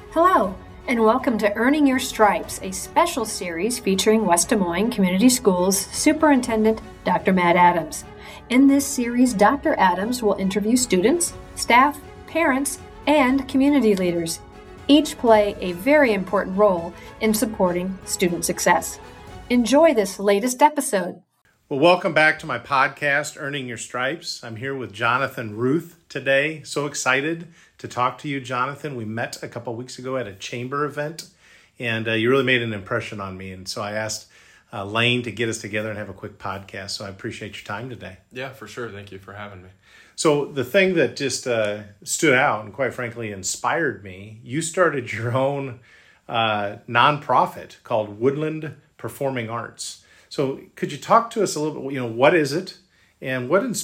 Hello, and welcome to Earning Your Stripes, a special series featuring West Des Moines Community Schools Superintendent Dr. Matt Adams. In this series, Dr. Adams will interview students, staff, parents, and community leaders. Each play a very important role in supporting student success. Enjoy this latest episode. Well, welcome back to my podcast, Earning Your Stripes. I'm here with Jonathan Ruth today. So excited to talk to you, Jonathan. We met a couple weeks ago at a chamber event, and you really made an impression on me. And so I asked Lane to get us together and have a quick podcast. So I appreciate your time today. Yeah, for sure. Thank you for having me. So the thing that just stood out and quite frankly inspired me, you started your own nonprofit called Woodland Performing Arts. So could you talk to us a little bit, what is it and what's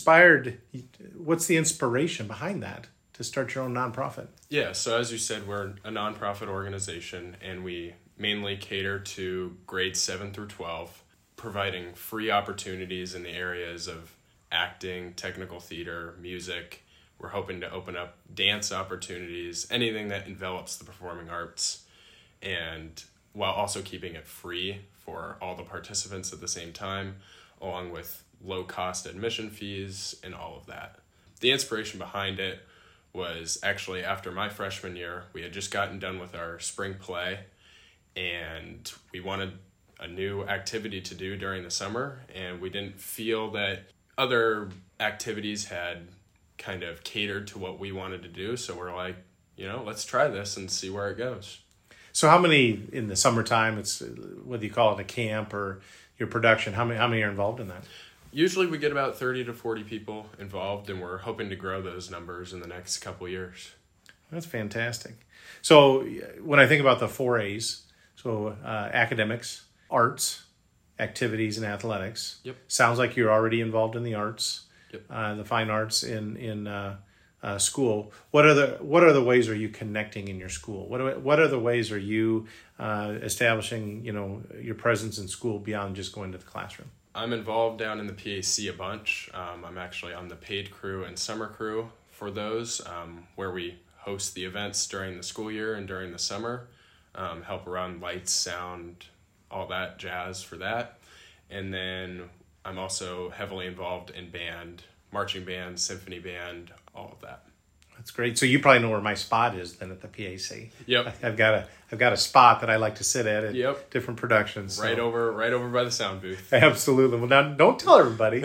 the inspiration behind that to start your own nonprofit? Yeah, so as you said, we're a nonprofit organization and we mainly cater to grades 7 through 12, providing free opportunities in the areas of acting, technical theater, music. We're hoping to open up dance opportunities, anything that envelops the performing arts, and while also keeping it free for all the participants at the same time, along with low-cost admission fees and all of that. The inspiration behind it was actually after my freshman year. We had just gotten done with our spring play, and we wanted a new activity to do during the summer, and we didn't feel that other activities had kind of catered to what we wanted to do, so we're like, let's try this and see where it goes. So how many in the summertime, it's whether you call it a camp or your production, how many are involved in that? Usually we get about 30 to 40 people involved, and we're hoping to grow those numbers in the next couple of years. That's fantastic. So when I think about the 4A's, so academics, arts, activities, and athletics. Yep. Sounds like you're already involved in the arts, Yep. the fine arts in school. What are the ways are you connecting in your school? What are the ways are you establishing your presence in school beyond just going to the classroom? I'm involved down in the PAC a bunch. I'm actually on the paid crew and summer crew for those, where we host the events during the school year and during the summer, help around lights, sound, all that jazz for that. And then I'm also heavily involved in band, marching band, symphony band, all of that. That's great. So you probably know where my spot is then at the PAC. Yep. I've got a spot that I like to sit at Yep. different productions. So. Right over by the sound booth. Absolutely. Well, now don't tell everybody.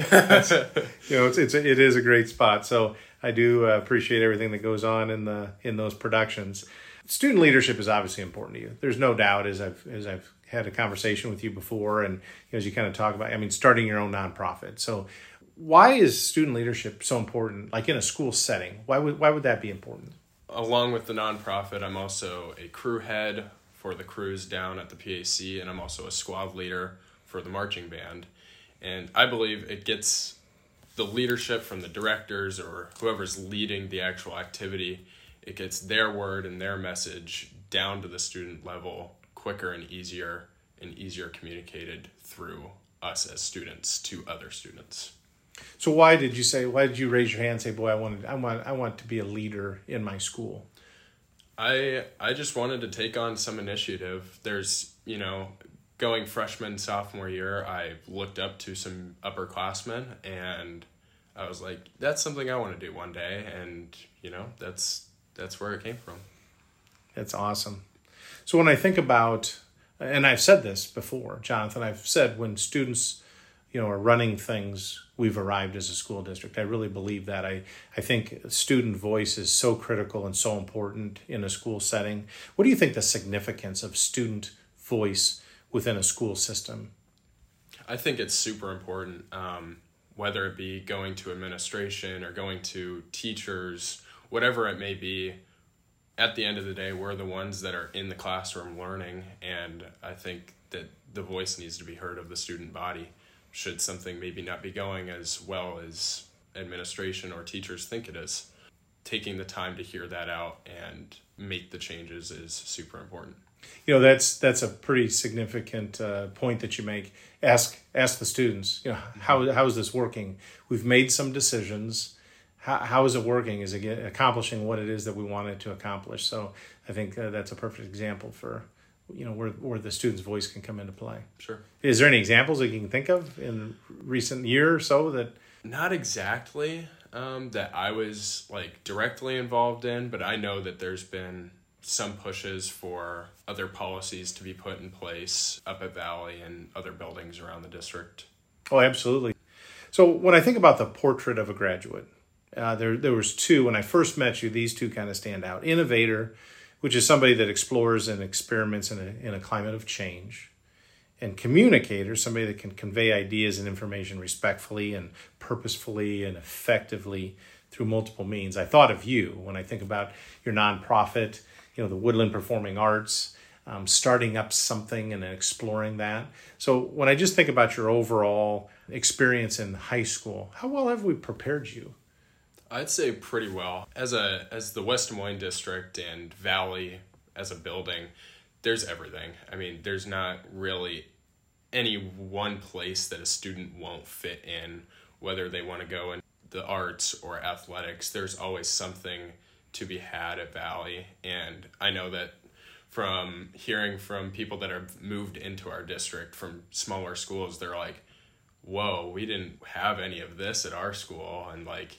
It is a great spot. So I do appreciate everything that goes on in those productions. Student leadership is obviously important to you. There's no doubt, as I've had a conversation with you before, and as you kind of talk about, starting your own nonprofit. So why is student leadership so important, like in a school setting? Why would that be important? Along with the nonprofit, I'm also a crew head for the crews down at the PAC, and I'm also a squad leader for the marching band. And I believe it gets the leadership from the directors or whoever's leading the actual activity. It gets their word and their message down to the student level quicker and easier communicated through us as students to other students. So why did you raise your hand and say, boy, I want to be a leader in my school? I just wanted to take on some initiative. There's, going freshman, sophomore year, I looked up to some upperclassmen, and I was like, that's something I want to do one day. And, that's where it came from. That's awesome. So when I think about, and I've said this before, Jonathan, I've said when students, are running things, we've arrived as a school district. I really believe that. I think student voice is so critical and so important in a school setting. What do you think the significance of student voice within a school system? I think it's super important, whether it be going to administration or going to teachers, whatever it may be. At the end of the day, we're the ones that are in the classroom learning, and I think that the voice needs to be heard of the student body. Should something maybe not be going as well as administration or teachers think it is, taking the time to hear that out and make the changes is super important. That's a pretty significant point that you make. Ask the students, how is this working? We've made some decisions. how is it working? Is it accomplishing what it is that we want it to accomplish? So I think that's a perfect example for, where the student's voice can come into play. Sure. Is there any examples that you can think of in recent year or so that? Not exactly that I was like directly involved in, but I know that there's been some pushes for other policies to be put in place up at Valley and other buildings around the district. Oh, absolutely. So when I think about the portrait of a graduate, there was two. When I first met you, these two kind of stand out. Innovator, which is somebody that explores and experiments in a climate of change. And communicator, somebody that can convey ideas and information respectfully and purposefully and effectively through multiple means. I thought of you when I think about your nonprofit, the Woodland Performing Arts, starting up something and exploring that. So when I just think about your overall experience in high school, how well have we prepared you? I'd say pretty well. As the West Des Moines district and Valley as a building, there's everything. I mean, there's not really any one place that a student won't fit in, whether they want to go in the arts or athletics. There's always something to be had at Valley. And I know that from hearing from people that have moved into our district from smaller schools, they're like, whoa, we didn't have any of this at our school. And like,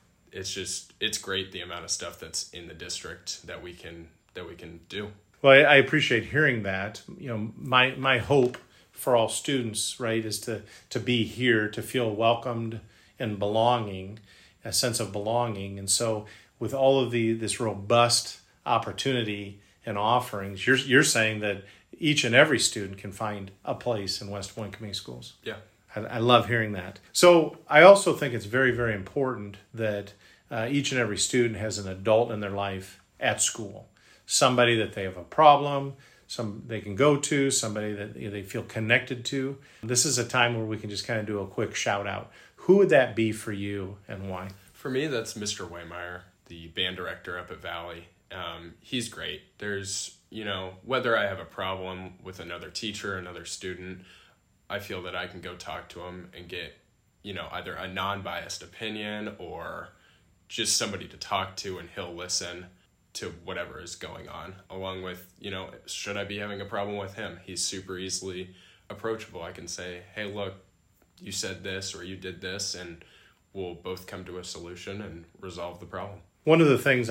it's great the amount of stuff that's in the district that we can do. Well, I appreciate hearing that. My hope for all students, right, is to be here, to feel welcomed and belonging, a sense of belonging. And so with all of this robust opportunity and offerings, you're saying that each and every student can find a place in West Des Moines Community Schools. Yeah. I love hearing that. So I also think it's very, very important that each and every student has an adult in their life at school. Somebody that they have a problem, some they can go to, somebody that they feel connected to. This is a time where we can just kind of do a quick shout out. Who would that be for you and why? For me, that's Mr. Waymeyer, the band director up at Valley. He's great. There's, whether I have a problem with another teacher, another student, I feel that I can go talk to him and get, either a non-biased opinion or just somebody to talk to, and he'll listen to whatever is going on, along with, should I be having a problem with him? He's super easily approachable. I can say, hey, look, you said this or you did this, and we'll both come to a solution and resolve the problem. One of the things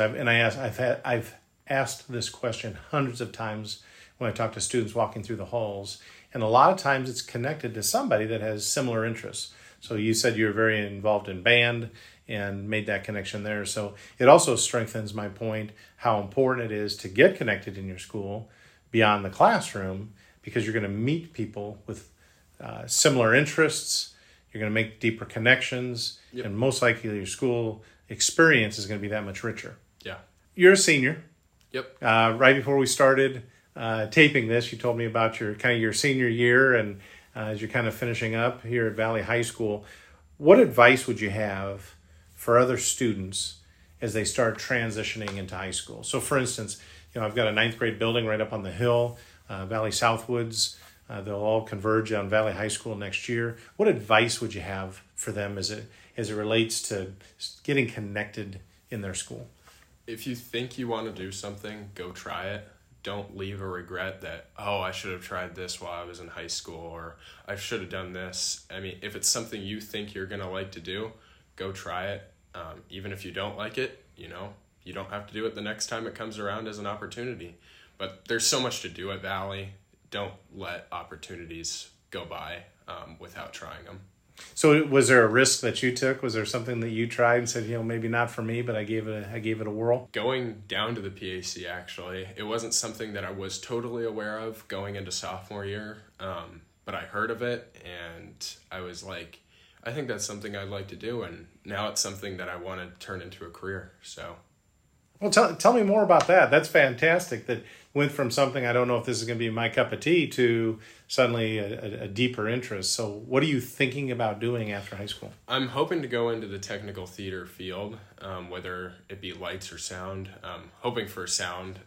I've asked this question hundreds of times when I talk to students walking through the halls, and a lot of times it's connected to somebody that has similar interests. So you said you're very involved in band and made that connection there. So it also strengthens my point how important it is to get connected in your school beyond the classroom, because you're going to meet people with similar interests. You're going to make deeper connections, yep. And most likely your school experience is going to be that much richer. Yeah. You're a senior. Yep. Right before we started taping this, you told me about your senior year, and as you're kind of finishing up here at Valley High School, what advice would you have for other students as they start transitioning into high school? So for instance, I've got a 9th grade building right up on the hill, Valley Southwoods. They'll all converge on Valley High School next year. What advice would you have for them as it relates to getting connected in their school? If you think you want to do something, go try it. Don't leave a regret that, I should have tried this while I was in high school, or I should have done this. I mean, if it's something you think you're going to like to do, go try it. Even if you don't like it, you don't have to do it the next time it comes around as an opportunity. But there's so much to do at Valley. Don't let opportunities go by without trying them. So was there a risk that you took? Was there something that you tried and said, maybe not for me, but I gave it a whirl? Going down to the PAC, actually, it wasn't something that I was totally aware of going into sophomore year, but I heard of it, and I was like, I think that's something I'd like to do, and now it's something that I want to turn into a career. So, well, tell me more about that. That's fantastic. That went from something I don't know if this is going to be my cup of tea to suddenly a deeper interest. So what are you thinking about doing after high school? I'm hoping to go into the technical theater field, whether it be lights or sound. Hoping for sound,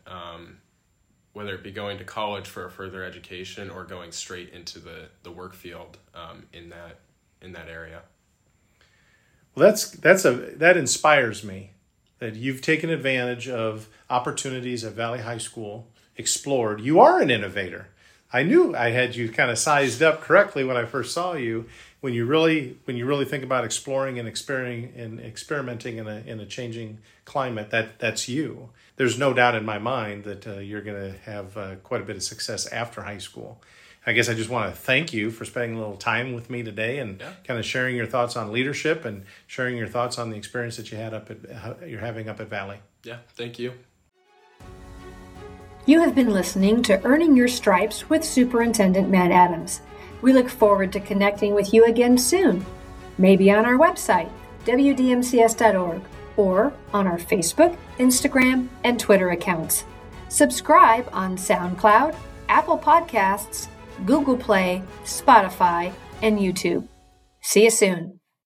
whether it be going to college for a further education or going straight into the work field in that area. Well, that inspires me, that you've taken advantage of opportunities at Valley High School, explored. You are an innovator. I knew I had you kind of sized up correctly when I first saw you. When you really think about exploring and experimenting in a changing climate, that's you. There's no doubt in my mind that you're going to have quite a bit of success after high school. I guess I just want to thank you for spending a little time with me today and kind of sharing your thoughts on leadership and sharing your thoughts on the experience that you're having up at Valley. Yeah, thank you. You have been listening to Earning Your Stripes with Superintendent Matt Adams. We look forward to connecting with you again soon, maybe on our website, wdmcs.org, or on our Facebook, Instagram, and Twitter accounts. Subscribe on SoundCloud, Apple Podcasts, Google Play, Spotify, and YouTube. See you soon.